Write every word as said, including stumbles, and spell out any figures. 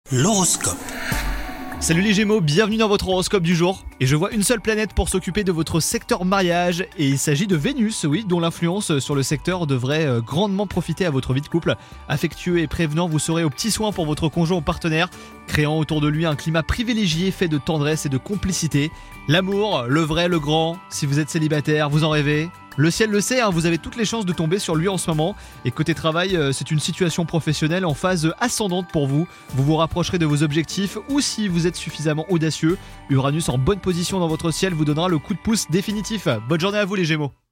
L'horoscope. Salut les Gémeaux, bienvenue dans votre horoscope du jour. Et je vois une seule planète pour s'occuper de votre secteur mariage, et il s'agit de Vénus, oui, dont l'influence sur le secteur devrait euh, grandement profiter à votre vie de couple. Affectueux et prévenant, vous serez aux petits soins pour votre conjoint ou partenaire, créant autour de lui un climat privilégié fait de tendresse et de complicité. L'amour, le vrai, le grand, si vous êtes célibataire, vous en rêvez. Le ciel le sait, hein, vous avez toutes les chances de tomber sur lui en ce moment. Et côté travail, euh, c'est une situation professionnelle en phase ascendante pour vous. Vous vous rapprocherez de vos objectifs, ou si vous êtes suffisamment audacieux, Uranus en bonne position dans votre ciel vous donnera le coup de pouce définitif. Bonne journée à vous les Gémeaux.